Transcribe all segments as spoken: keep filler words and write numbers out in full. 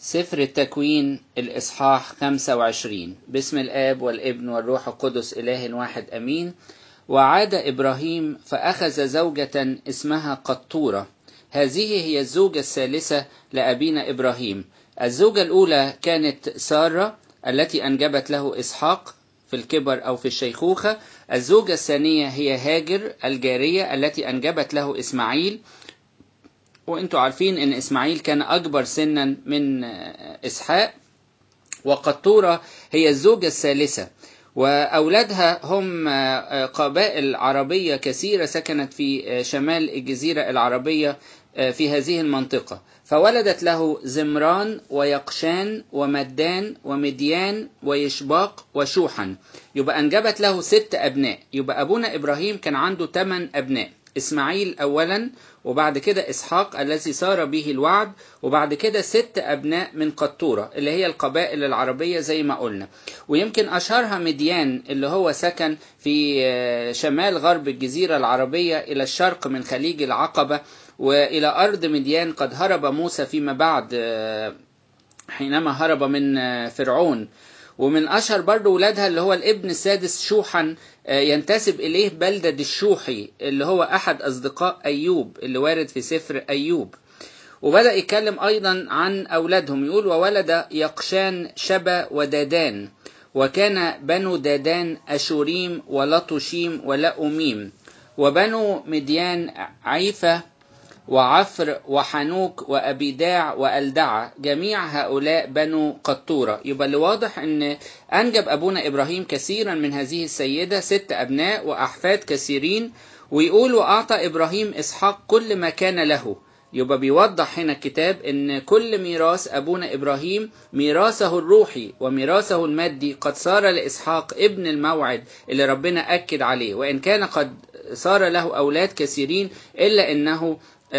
سفر التكوين الإصحاح خمسة وعشرين. باسم الآب والابن والروح القدس إله واحد أمين. وعاد إبراهيم فأخذ زوجة اسمها قطورة، هذه هي الزوجة الثالثة لأبينا إبراهيم. الزوجة الأولى كانت سارة التي أنجبت له إسحاق في الكبر أو في الشيخوخة. الزوجة الثانية هي هاجر الجارية التي أنجبت له إسماعيل، وانتوا عارفين ان اسماعيل كان اكبر سنا من اسحاق. وقطورة هي الزوجة الثالثة، واولادها هم قبائل عربية كثيرة سكنت في شمال الجزيرة العربية في هذه المنطقة. فولدت له زمران ويقشان ومدان ومديان ويشباق وشوحا، يبقى انجبت له ست ابناء. يبقى ابونا ابراهيم كان عنده ثمان ابناء: إسماعيل أولا، وبعد كده إسحاق الذي صار به الوعد، وبعد كده ست أبناء من قطورة اللي هي القبائل العربية زي ما قلنا. ويمكن أشهرها مديان اللي هو سكن في شمال غرب الجزيرة العربية إلى الشرق من خليج العقبة وإلى أرض مديان. قد هرب موسى فيما بعد حينما هرب من فرعون. ومن أشهر برضو ولادها اللي هو الابن السادس شوحا، ينتسب إليه بلدة الشوحي اللي هو أحد أصدقاء أيوب اللي وارد في سفر أيوب. وبدأ يتكلم أيضا عن أولادهم، يقول: وولد يقشان شبا ودادان، وكان بنو دادان أشوريم ولطشيم ولأميم، وبنو مديان عيفة وعفر وحنوك وأبيداع وألدعة، جميع هؤلاء بنو قطورة. يبقى اللي واضح أن أنجب أبونا إبراهيم كثيرا من هذه السيدة، ست أبناء وأحفاد كثيرين. ويقول: وأعطى إبراهيم إسحاق كل ما كان له. يبقى بيوضح هنا الكتاب أن كل ميراث أبونا إبراهيم، ميراثه الروحي وميراثه المادي، قد صار لإسحاق ابن الموعد اللي ربنا أكد عليه. وإن كان قد صار له أولاد كثيرين إلا أنه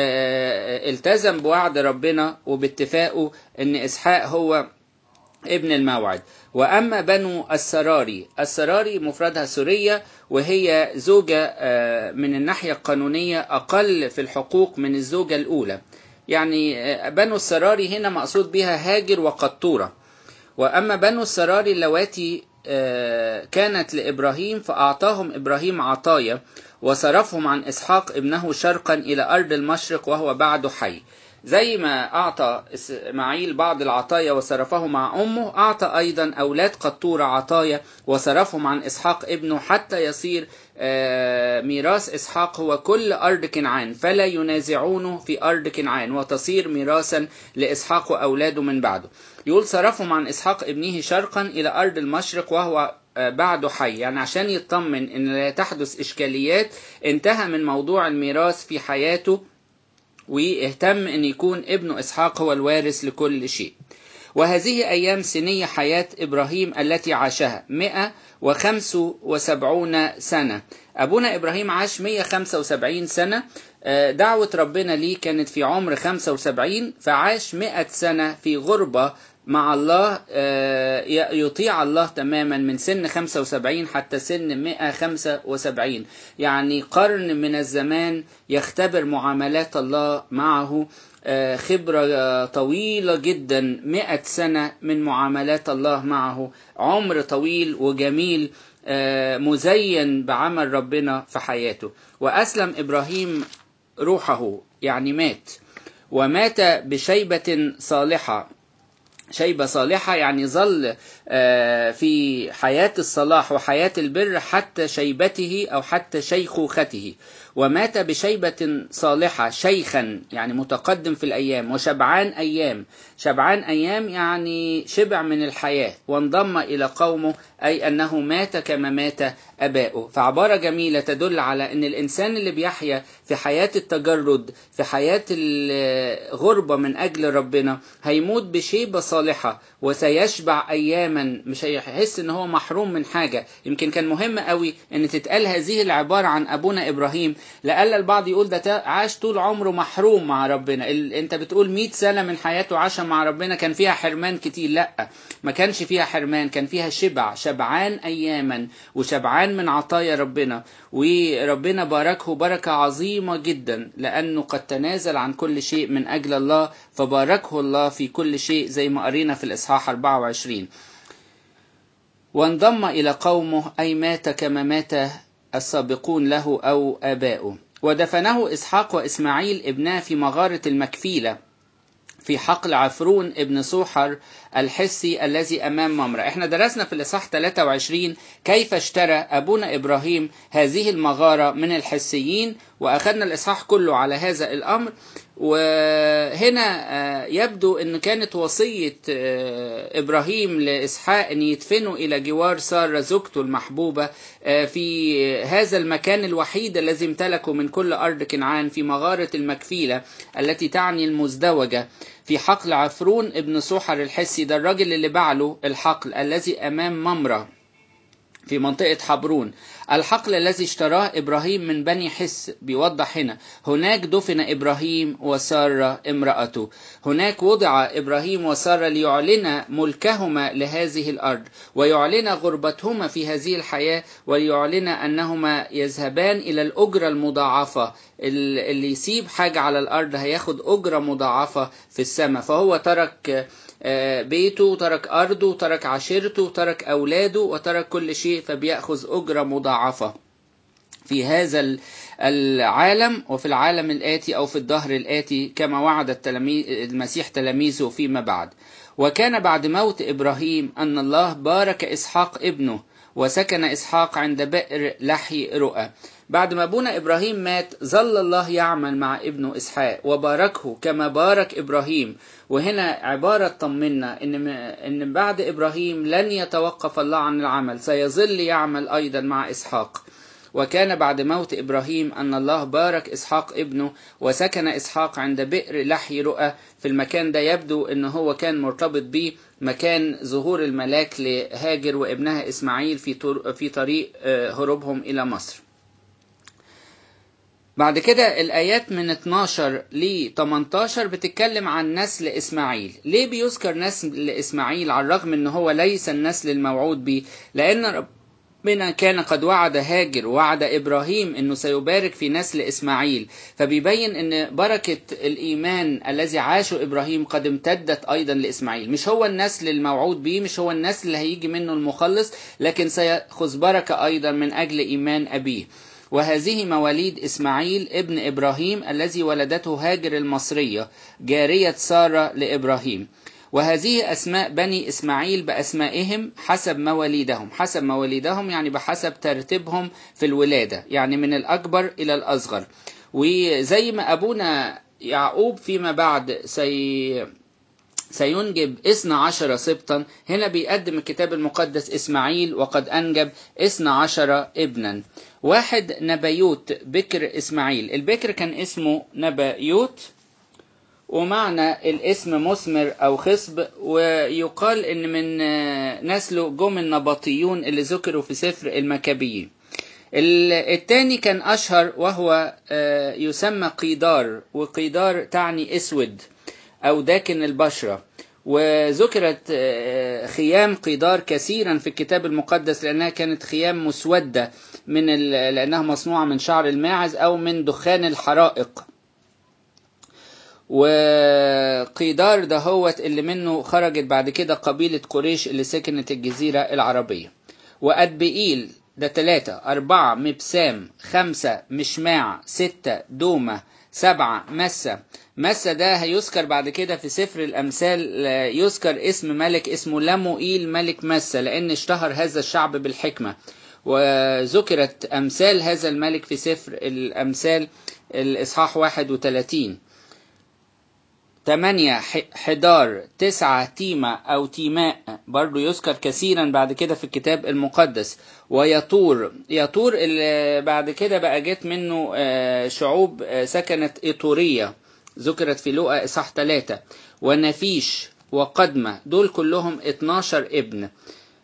التزم بوعد ربنا وباتفاقه ان اسحاق هو ابن الموعد. واما بنو السراري، السراري مفردها سورية، وهي زوجة من الناحية القانونية اقل في الحقوق من الزوجة الاولى. يعني بنو السراري هنا مقصود بها هاجر وقطورة. واما بنو السراري اللواتي كانت لابراهيم فاعطاهم ابراهيم عطايا وصرفهم عن إسحاق ابنه شرقا إلى أرض المشرق وهو بعد حي. زي ما أعطى إسماعيل بعض العطايا وصرفه مع أمه، أعطى أيضا أولاد قطورة عطايا وصرفهم عن إسحاق ابنه، حتى يصير ميراث إسحاق هو كل أرض كنعان، فلا ينازعونه في أرض كنعان، وتصير ميراثا لإسحاق وأولاده من بعده. يقول: صرفهم عن إسحاق ابنه شرقا إلى أرض المشرق وهو بعده حي، يعني عشان يطمن ان لا تحدث اشكاليات. انتهى من موضوع الميراث في حياته، واهتم ان يكون ابنه اسحاق هو الوارث لكل شيء. وهذه ايام سنية حياة ابراهيم التي عاشها مئة وخمسة وسبعين سنة. ابونا ابراهيم عاش مئة وخمسة وسبعين سنة. دعوة ربنا ليه كانت في عمر خمسة وسبعين، فعاش مئة سنة في غربة مع الله، يطيع الله تماما من سن خمسة وسبعين حتى سن مئة وخمسة وسبعين، يعني قرن من الزمان يختبر معاملات الله معه. خبرة طويلة جدا، مئة سنة من معاملات الله معه، عمر طويل وجميل مزين بعمل ربنا في حياته. وأسلم إبراهيم روحه، يعني مات، ومات بشيبة صالحة. شيبة صالحة يعني ظل في حياة الصلاح وحياة البر حتى شيبته أو حتى شيخوخته. ومات بشيبة صالحة، شيخا يعني متقدم في الأيام، وشبعان أيام. شبعان أيام يعني شبع من الحياة، وانضم إلى قومه، أي أنه مات كما مات أباؤه. فعبارة جميلة تدل على أن الإنسان اللي بيحيا في حياة التجرد، في حياة الغربة من أجل ربنا، هيموت بشيبة صالحة وسيشبع أياما، مش هيحس أنه هو محروم من حاجة. يمكن كان مهم قوي أن تتقال هذه العبارة عن أبونا إبراهيم، لألا البعض يقول ده عاش طول عمره محروم مع ربنا. انت بتقول مئة سنة من حياته عاشها مع ربنا، كان فيها حرمان كتير. لا، ما كانش فيها حرمان، كان فيها شبع، شبعان أياما وشبعان من عطايا ربنا، وربنا باركه بركة عظيمة جدا لأنه قد تنازل عن كل شيء من أجل الله، فباركه الله في كل شيء زي ما قرينا في الإصحاح أربعة وعشرين. وانضم إلى قومه، أي مات كما مات السابقون له أو آباؤه. ودفنه إسحاق وإسماعيل ابناه في مغارة المكفيلة في حقل عفرون ابن صوحر الحسي الذي أمام ممرة. احنا درسنا في الإصحاح ثلاثة وعشرين كيف اشترى أبونا إبراهيم هذه المغارة من الحسيين، وأخذنا الإصحاح كله على هذا الأمر. وهنا يبدو أن كانت وصية إبراهيم لإسحاق أن يدفنوا إلى جوار سارة زوجته المحبوبة في هذا المكان الوحيد الذي امتلكه من كل أرض كنعان، في مغارة المكفيلة التي تعني المزدوجة في حقل عفرون ابن صوحر الحسي. ده الراجل اللي باع الحقل الذي أمام ممرة في منطقة حبرون، الحقل الذي اشتراه إبراهيم من بني حس. بيوضح هنا هناك دفن إبراهيم وسارة امرأته، هناك وضع إبراهيم وسارة ليعلن ملكهما لهذه الأرض، ويعلن غربتهما في هذه الحياة، ويعلن أنهما يذهبان إلى الأجرة المضاعفة. اللي يسيب حاجة على الأرض هياخد أجرة مضاعفة في السماء. فهو ترك بيته، ترك أرضه، ترك عشيرته، ترك أولاده، وترك كل شيء، فبيأخذ أجرة مضاعفة في هذا العالم وفي العالم الآتي أو في الدهر الآتي، كما وعد التلاميذ المسيح تلاميذه فيما بعد. وكان بعد موت إبراهيم أن الله بارك إسحاق ابنه، وسكن إسحاق عند بئر لحي رؤى. بعد ما أبونا إبراهيم مات ظل الله يعمل مع ابنه إسحاق وباركه كما بارك إبراهيم. وهنا عبارة طمنا إن إن بعد إبراهيم لن يتوقف الله عن العمل، سيظل يعمل أيضا مع إسحاق. وكان بعد موت إبراهيم أن الله بارك إسحاق ابنه، وسكن إسحاق عند بئر لحي رؤى. في المكان ده يبدو أنه هو كان مرتبط به مكان ظهور الملاك لهاجر وابنها إسماعيل في في طريق هروبهم إلى مصر. بعد كده الآيات من اتناشر ل تمنتاشر بتتكلم عن نسل إسماعيل. ليه بيذكر نسل إسماعيل على الرغم أنه هو ليس النسل الموعود به؟ لأن ربنا كان قد وعد هاجر ووعد إبراهيم أنه سيبارك في نسل إسماعيل، فبيبين أن بركة الإيمان الذي عاشه إبراهيم قد امتدت أيضا لإسماعيل. مش هو النسل الموعود به، مش هو النسل اللي هيجي منه المخلص، لكن سيأخذ بركة أيضا من أجل إيمان أبيه. وهذه مواليد إسماعيل ابن إبراهيم الذي ولدته هاجر المصرية جارية سارة لإبراهيم. وهذه أسماء بني إسماعيل بأسمائهم حسب مواليدهم. حسب مواليدهم يعني بحسب ترتيبهم في الولادة، يعني من الأكبر إلى الأصغر. وزي ما أبونا يعقوب فيما بعد سي سينجب اثنا عشر سبطا، هنا بيقدم الكتاب المقدس إسماعيل وقد أنجب اثنا عشر ابنا. واحد نبيوت بكر إسماعيل. البكر كان اسمه نبيوت، ومعنى الاسم مثمر أو خصب، ويقال إن من نسله جم النبطيون اللي ذكروا في سفر المكابيين. الثاني كان أشهر وهو يسمى قيدار، وقيدار تعني أسود أو داكن البشرة. وذكرت خيام قيدار كثيرا في الكتاب المقدس لأنها كانت خيام مسودة من لأنها مصنوعة من شعر الماعز أو من دخان الحرائق. وقيدار ده هو اللي منه خرجت بعد كده قبيلة قريش اللي سكنت الجزيرة العربية. وأدبئيل ده ثلاثة. أربعة مبسام. خمسة مشماع. ستة دومة. سبعة مسة. مسة ده هيذكر بعد كده في سفر الأمثال، يذكر اسم ملك اسمه لموئيل ملك مسة، لأن اشتهر هذا الشعب بالحكمة. وذكرت أمثال هذا الملك في سفر الأمثال الإصحاح واحد وثلاثين. ثمانية حدار. تسعة تيمة أو تيماء، برضو يذكر كثيرا بعد كده في الكتاب المقدس. ويطور. يطور اللي بعد كده بقى جت منه شعوب سكنت إيطورية، ذكرت في لوقا إصحاح ثلاثة. ونفيش وقدمة، دول كلهم اتناشر ابن.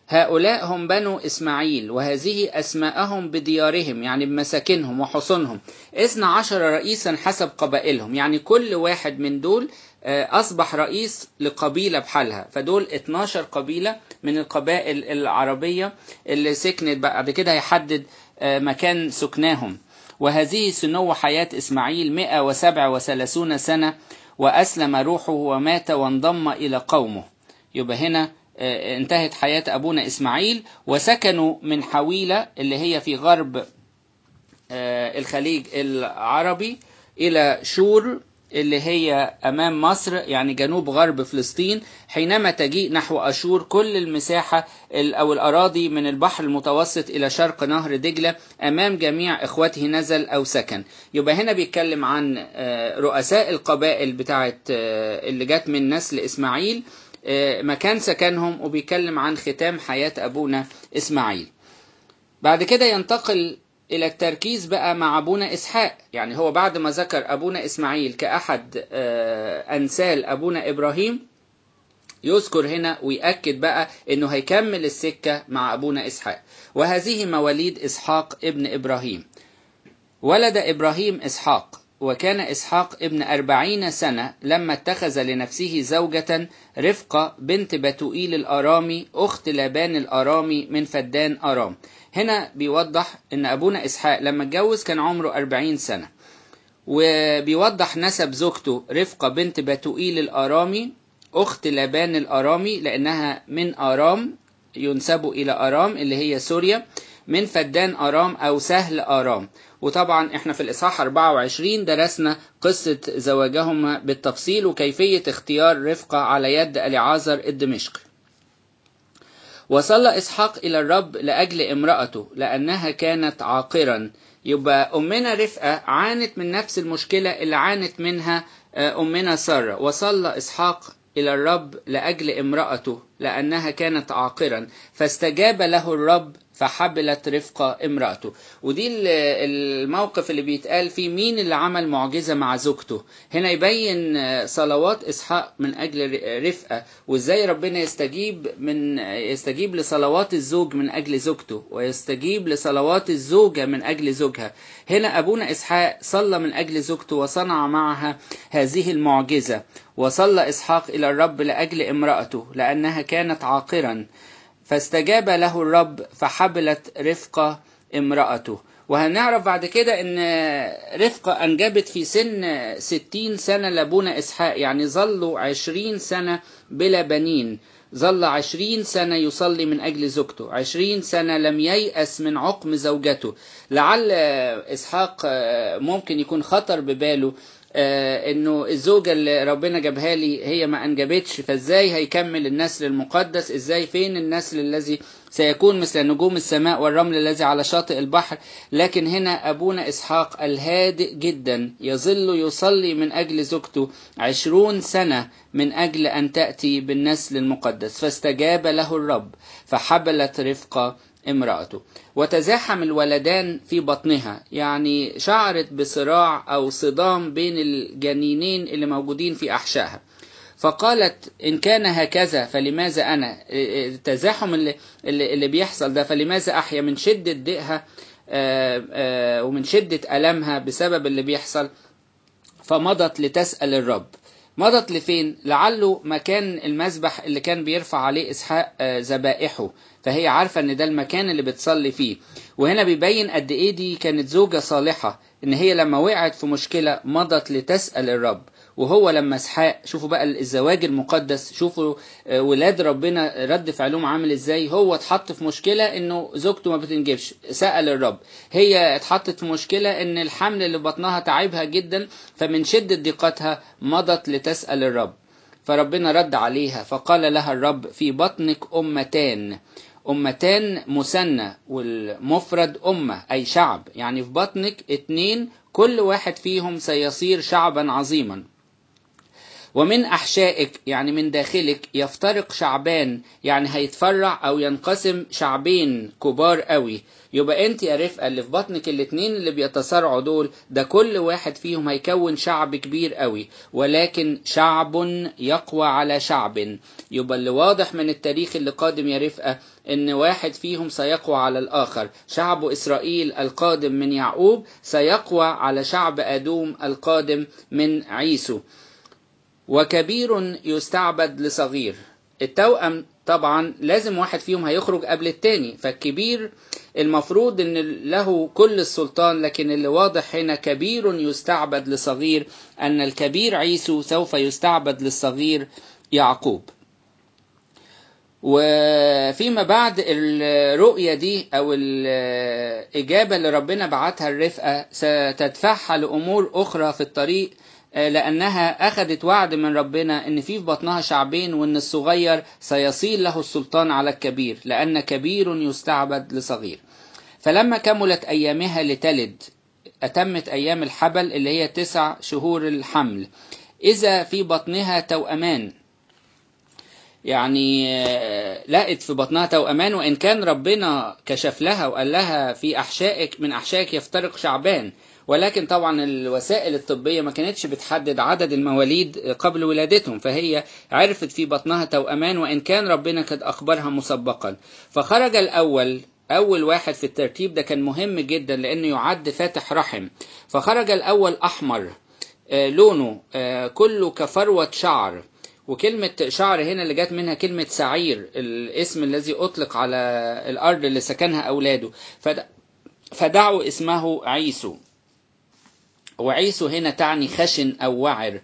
هؤلاء هم بنو إسماعيل، وهذه أسماءهم بديارهم، يعني بمساكنهم وحصونهم، اثنا عشر رئيسا حسب قبائلهم، يعني كل واحد من دول أصبح رئيس لقبيلة بحالها، فدول اتناشر قبيلة من القبائل العربية اللي سكنت. بعد كده هيحدد مكان سكناهم. وهذه سنو حياة إسماعيل مئة وسبعة وثلاثون سنة، وأسلم روحه ومات وانضم إلى قومه. يبقى هنا انتهت حياة أبونا إسماعيل، وسكنوا من حويلة اللي هي في غرب الخليج العربي إلى شور اللي هي أمام مصر، يعني جنوب غرب فلسطين، حينما تجيء نحو أشور كل المساحة أو الأراضي من البحر المتوسط إلى شرق نهر دجلة أمام جميع إخوته نزل أو سكن. يبقى هنا بيتكلم عن رؤساء القبائل بتاعت اللي جات من نسل إسماعيل مكان سكنهم، وبيتكلم عن ختام حياة أبونا إسماعيل. بعد كده ينتقل إلى التركيز بقى مع أبونا إسحاق، يعني هو بعد ما ذكر أبونا إسماعيل كأحد أنسال أبونا إبراهيم، يذكر هنا ويأكد بقى أنه هيكمل السكة مع أبونا إسحاق. وهذه مواليد إسحاق ابن إبراهيم. ولد إبراهيم إسحاق، وكان إسحاق ابن أربعين سنة لما اتخذ لنفسه زوجة رفقة بنت بتوئيل الأرامي أخت لابان الأرامي من فدان أرام. هنا بيوضح أن أبونا إسحاق لما اتجوز كان عمره أربعين سنة، وبيوضح نسب زوجته رفقة بنت بتوئيل الأرامي أخت لابان الأرامي لأنها من أرام، ينسبوا إلى أرام اللي هي سوريا، من فدان أرام أو سهل أرام. وطبعا احنا في الإصحاح أربعة وعشرين درسنا قصة زواجهما بالتفصيل وكيفية اختيار رفقة على يد أليعازر الدمشقي. وصلى إسحاق إلى الرب لأجل امرأته لأنها كانت عاقرا. يبقى أمنا رفقة عانت من نفس المشكلة اللي عانت منها أمنا سارة. وصلى إسحاق إلى الرب لأجل امرأته لأنها كانت عاقرا، فاستجاب له الرب فحبلت رفقة امرأته. ودي الموقف اللي بيتقال فيه مين اللي عمل معجزة مع زوجته. هنا يبين صلوات إسحاق من أجل رفقة، وإزاي ربنا يستجيب من يستجيب لصلوات الزوج من أجل زوجته، ويستجيب لصلوات الزوجة من أجل زوجها. هنا أبونا إسحاق صلى من أجل زوجته وصنع معها هذه المعجزة. وصلى إسحاق إلى الرب لأجل امرأته لأنها كانت عاقرا، فاستجاب له الرب فحبلت رفقة امرأته. وهنعرف بعد كده ان رفقة انجبت في سن ستين سنة لابونا إسحاق، يعني ظلوا عشرين سنة بلا بنين. ظل عشرين سنة يصلي من أجل زوجته، عشرين سنة لم ييأس من عقم زوجته. لعل إسحاق ممكن يكون خطر بباله آه انه الزوجة اللي ربنا جابها لي هي ما انجبتش، فازاي هيكمل النسل المقدس؟ ازاي فين النسل الذي سيكون مثل نجوم السماء والرمل الذي على شاطئ البحر؟ لكن هنا ابونا اسحاق الهادئ جدا يظل يصلي من اجل زوجته عشرون سنة من اجل ان تأتي بالنسل المقدس، فاستجاب له الرب فحبلت رفقة امرأته. وتزاحم الولدان في بطنها، يعني شعرت بصراع أو صدام بين الجنينين اللي موجودين في أحشائها، فقالت إن كان هكذا فلماذا أنا؟ التزاحم اللي, اللي بيحصل ده فلماذا أحيا؟ من شدة ضيقها ومن شدة ألمها بسبب اللي بيحصل. فمضت لتسأل الرب. مضت لفين؟ لعله مكان المذبح اللي كان بيرفع عليه إسحاق ذبائحه، فهي عارفة ان ده المكان اللي بتصلي فيه. وهنا بيبين قد ايه دي كانت زوجة صالحة، ان هي لما وقعت في مشكلة مضت لتسأل الرب. وهو لما اسحاق، شوفوا بقى الزواج المقدس، شوفوا ولاد ربنا رد فعلهم عامل ازاي. هو اتحط في مشكلة انه زوجته ما بتنجبش، سأل الرب. هي اتحطت في مشكلة ان الحمل اللي بطنها تعبها جدا، فمن شدة ضيقتها مضت لتسأل الرب، فربنا رد عليها فقال لها الرب في بطنك أمتان. أمتان مثنى، والمفرد أمة أي شعب، يعني في بطنك اتنين كل واحد فيهم سيصير شعبا عظيما. ومن أحشائك يعني من داخلك يفترق شعبان، يعني هيتفرع أو ينقسم شعبين كبار قوي. يبقى انت يا رفقة اللي في بطنك الاتنين اللي بيتصارعوا دول، ده كل واحد فيهم هيكون شعب كبير قوي، ولكن شعب يقوى على شعب. يبقى اللي واضح من التاريخ اللي قادم يا رفقة ان واحد فيهم سيقوى على الآخر. شعب إسرائيل القادم من يعقوب سيقوى على شعب أدوم القادم من عيسو. وكبير يستعبد لصغير. التوأم طبعا لازم واحد فيهم هيخرج قبل التاني، فالكبير المفروض ان له كل السلطان، لكن اللي واضح هنا كبير يستعبد لصغير، ان الكبير عيسو سوف يستعبد للصغير يعقوب. وفيما بعد الرؤية دي او الإجابة اللي ربنا بعتها الرفقة ستدفعها لأمور أخرى في الطريق، لأنها أخذت وعد من ربنا إن في بطنها شعبين، وإن الصغير سيصير له السلطان على الكبير، لأن كبير يستعبد لصغير. فلما كملت أيامها لتلد، أتمت أيام الحبل اللي هي تسع شهور الحمل، إذا في بطنها توأمان، يعني لقت في بطنها توأمان، وإن كان ربنا كشف لها وقال لها في أحشائك من أحشائك يفترق شعبان، ولكن طبعا الوسائل الطبية ما كانتش بتحدد عدد المواليد قبل ولادتهم، فهي عرفت في بطنها توأمان وإن كان ربنا قد أخبرها مسبقا. فخرج الأول، أول واحد في الترتيب ده كان مهم جدا لأنه يعد فاتح رحم. فخرج الأول أحمر لونه كله كفروة شعر، وكلمة شعر هنا اللي جات منها كلمة سعير، الاسم الذي أطلق على الأرض اللي سكنها أولاده، فدعوا اسمه عيسو. وعيسو هنا تعني خشن أو وعر،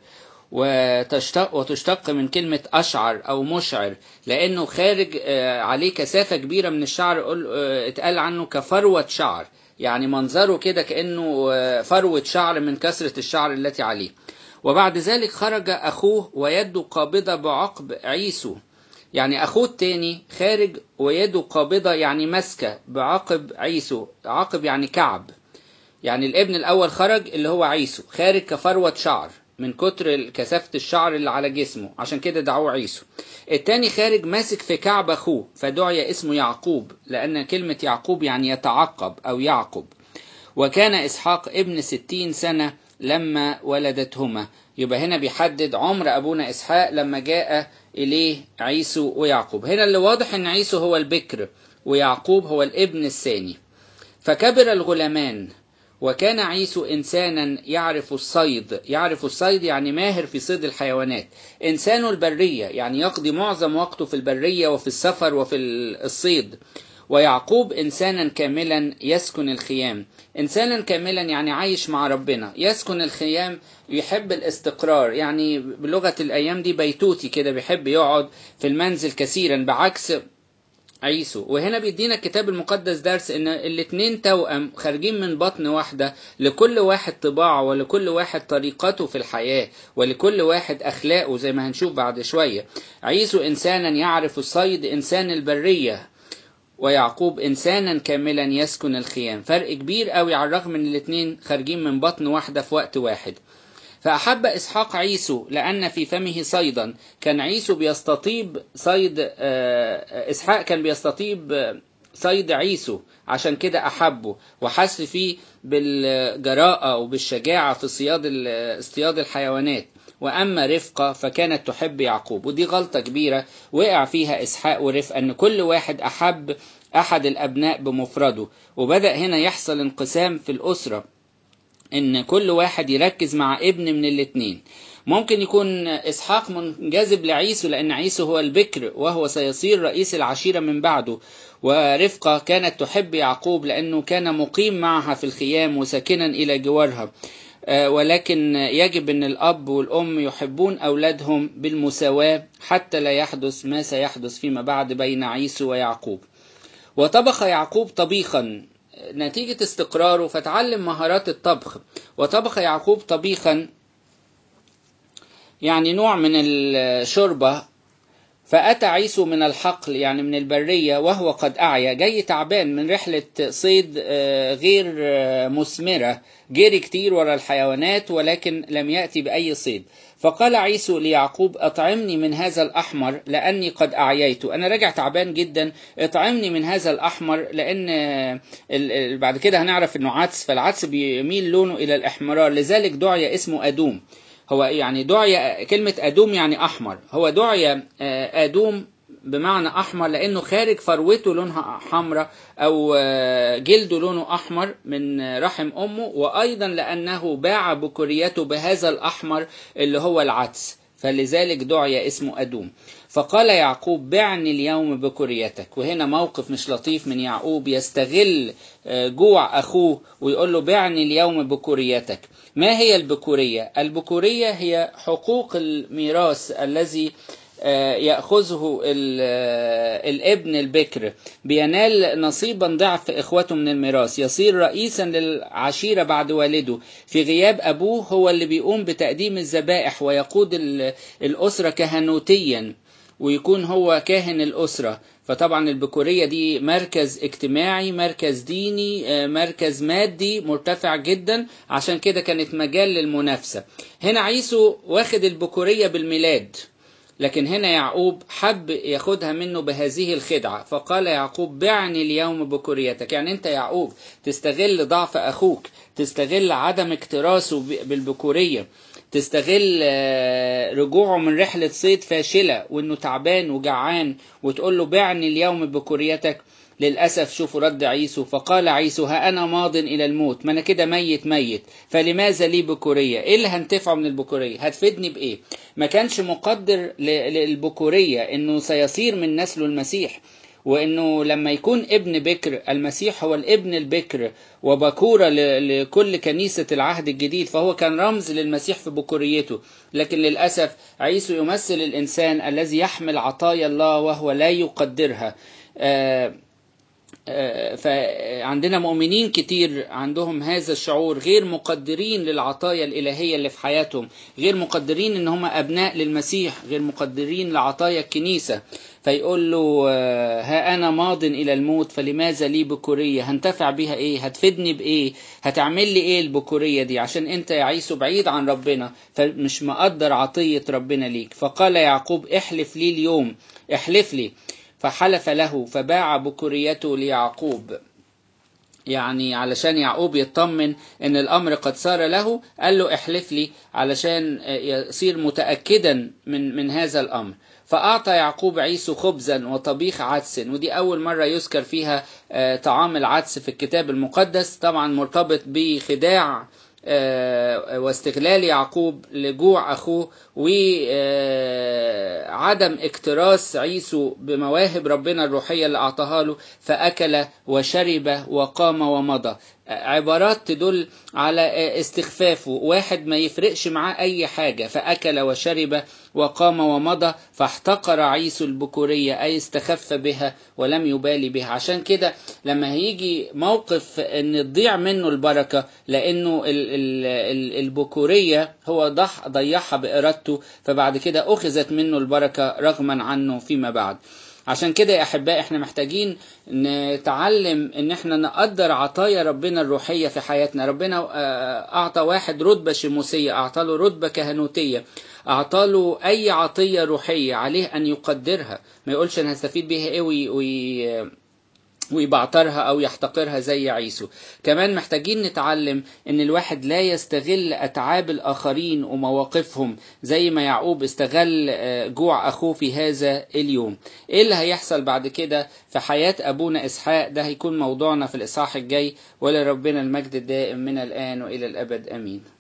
وتشتق, وتشتق من كلمة أشعر أو مشعر، لأنه خارج عليه كثافة كبيرة من الشعر، اتقال عنه كفروة شعر، يعني منظره كده كأنه فروة شعر من كثرة الشعر التي عليه. وبعد ذلك خرج أخوه ويده قابضة بعقب عيسو، يعني أخوه التاني خارج ويده قابضة يعني مسكة بعقب عيسو، عقب يعني كعب، يعني الابن الأول خرج اللي هو عيسو خارج كفروة شعر من كتر كثافة الشعر اللي على جسمه، عشان كده دعوه عيسو. التاني خارج ماسك في كعب أخوه، فدعي اسمه يعقوب، لأن كلمة يعقوب يعني يتعقب أو يعقب. وكان إسحاق ابن ستين سنة لما ولدتهما. يبقى هنا بيحدد عمر أبونا إسحاق لما جاء إليه عيسو ويعقوب. هنا اللي واضح أن عيسو هو البكر ويعقوب هو الابن الثاني. فكبر الغلامان، وكان عيسو إنسانا يعرف الصيد. يعرف الصيد يعني ماهر في صيد الحيوانات. إنسان البرية يعني يقضي معظم وقته في البرية وفي السفر وفي الصيد. ويعقوب إنسانا كاملا يسكن الخيام. إنسانا كاملا يعني عايش مع ربنا، يسكن الخيام، يحب الاستقرار، يعني بلغة الأيام دي بيتوتي كده، بيحب يقعد في المنزل كثيرا بعكس عيسو. وهنا بيدينا الكتاب المقدس درس ان الاتنين توأم خارجين من بطن واحدة، لكل واحد طباعه ولكل واحد طريقته في الحياة ولكل واحد أخلاقه زي ما هنشوف بعد شوية. عيسو إنسانا يعرف الصيد، إنسان البرية، ويعقوب إنسانا كاملا يسكن الخيام. فرق كبير قوي على الرغم من الاتنين خارجين من بطن واحدة في وقت واحد. فأحب إسحاق عيسو لأن في فمه صيدا. كان عيسو بيستطيب صيد، إسحاق كان بيستطيب صيد عيسو، عشان كده أحبه وحس فيه بالجراءة وبالشجاعة في صياد اصطياد الحيوانات. وأما رفقة فكانت تحب يعقوب، ودي غلطة كبيرة وقع فيها إسحاق ورفقة، أن كل واحد أحب أحد الأبناء بمفرده، وبدأ هنا يحصل انقسام في الأسرة، ان كل واحد يركز مع ابن من الاتنين. ممكن يكون إسحاق منجذب لعيسو لأن عيسو هو البكر وهو سيصير رئيس العشيرة من بعده، ورفقة كانت تحب يعقوب لأنه كان مقيم معها في الخيام وساكنا إلى جوارها. ولكن يجب أن الأب والأم يحبون أولادهم بالمساواة حتى لا يحدث ما سيحدث فيما بعد بين عيسو ويعقوب. وطبخ يعقوب طبيخا نتيجة استقراره، فتعلم مهارات الطبخ. وطبخ يعقوب طبيخا يعني نوع من الشوربة. فأتى عيسو من الحقل يعني من البرية وهو قد أعيا، جاي تعبان من رحلة صيد غير مثمرة، جري كتير ورا الحيوانات ولكن لم يأتي بأي صيد. فقال عيسو ليعقوب اطعمني من هذا الأحمر لأني قد أعييت، أنا راجع تعبان جدا، اطعمني من هذا الأحمر، لأن بعد كده هنعرف أنه عدس، فالعدس بيميل لونه إلى الإحمرار، لذلك دعي اسمه أدوم. هو يعني دعي، كلمة أدوم يعني أحمر، هو دعي أدوم بمعنى أحمر لأنه خارج فروته لونها حمراء أو جلده لونه أحمر من رحم أمه، وأيضا لأنه باع بكوريته بهذا الأحمر اللي هو العدس، فلذلك دعي اسمه أدوم. فقال يعقوب بعني اليوم بكوريتك. وهنا موقف مش لطيف من يعقوب، يستغل جوع أخوه ويقول له بعني اليوم بكوريتك. ما هي البكورية؟ البكورية هي حقوق الميراث الذي يأخذه الابن البكر، بينال نصيبا ضعف إخوته من الميراث، يصير رئيسا للعشيرة بعد والده، في غياب أبوه هو اللي بيقوم بتقديم الذبائح ويقود الأسرة كهنوتيا، ويكون هو كاهن الأسرة. فطبعا البكورية دي مركز اجتماعي، مركز ديني، مركز مادي مرتفع جدا، عشان كده كانت مجال للمنافسة. هنا عيسو واخد البكورية بالميلاد، لكن هنا يعقوب حب ياخدها منه بهذه الخدعة، فقال يعقوب بعني اليوم بكوريتك. يعني انت يعقوب تستغل ضعف أخوك، تستغل عدم اكتراثه بالبكورية، تستغل رجوعه من رحلة صيد فاشلة وانه تعبان وجعان، وتقول له بعني اليوم بكوريتك. للأسف شوفوا رد عيسو، فقال عيسو ها أنا ماض إلى الموت، ما أنا كده ميت ميت، فلماذا لي بكورية؟ إيه اللي هنتفعه من البكورية؟ هتفيدني بإيه؟ ما كانش مقدر للبكورية إنه سيصير من نسله المسيح، وإنه لما يكون ابن بكر، المسيح هو الابن البكر وبكورة لكل كنيسة العهد الجديد، فهو كان رمز للمسيح في بكوريته. لكن للأسف عيسو يمثل الإنسان الذي يحمل عطايا الله وهو لا يقدرها. آه فعندنا مؤمنين كتير عندهم هذا الشعور، غير مقدرين للعطايا الإلهية اللي في حياتهم، غير مقدرين ان هم أبناء للمسيح، غير مقدرين لعطايا الكنيسة. فيقول له ها أنا ماض إلى الموت فلماذا لي بكورية؟ هنتفع بها إيه؟ هتفيدني بإيه؟ هتعمل لي إيه البكورية دي؟ عشان أنت يا عيسو بعيد عن ربنا، فمش مقدر عطية ربنا ليك. فقال يعقوب احلف لي اليوم، احلف لي. فحلف له فباع بكوريته ليعقوب، يعني علشان يعقوب يطمن ان الامر قد صار له، قال له احلف لي علشان يصير متأكدا من من هذا الامر. فاعطى يعقوب عيسو خبزا وطبيخ عدس، ودي اول مرة يذكر فيها طعام العدس في الكتاب المقدس، طبعا مرتبط بخداع واستغلال يعقوب لجوع أخوه وعدم اكتراث عيسو بمواهب ربنا الروحية اللي أعطاها له، فأكل وشرب وقام ومضى. عبارات تدل على استخفافه، واحد ما يفرقش معاه أي حاجة، فأكل وشرب وقام ومضى، فاحتقر عيسو البكورية، أي استخف بها ولم يبالي بها. عشان كده لما هيجي موقف أن تضيع منه البركة، لأنه البكورية هو ضح ضيعها بإرادته، فبعد كده أخذت منه البركة رغما عنه فيما بعد. عشان كده يا أحباء احنا محتاجين نتعلم ان احنا نقدر عطايا ربنا الروحية في حياتنا. ربنا اعطى واحد رتبة شموسية، اعطى له رتبة كهنوتية، اعطى له اي عطية روحية عليه ان يقدرها، ما يقولش انا هستفيد بيها ايه وي وي ويبعترها او يحتقرها زي عيسو. كمان محتاجين نتعلم ان الواحد لا يستغل اتعاب الاخرين ومواقفهم زي ما يعقوب استغل جوع اخوه في هذا اليوم. ايه اللي هيحصل بعد كده في حياة ابونا اسحاق؟ ده هيكون موضوعنا في الاصحاح الجاي، ولربنا المجد الدائم من الان والى الابد امين.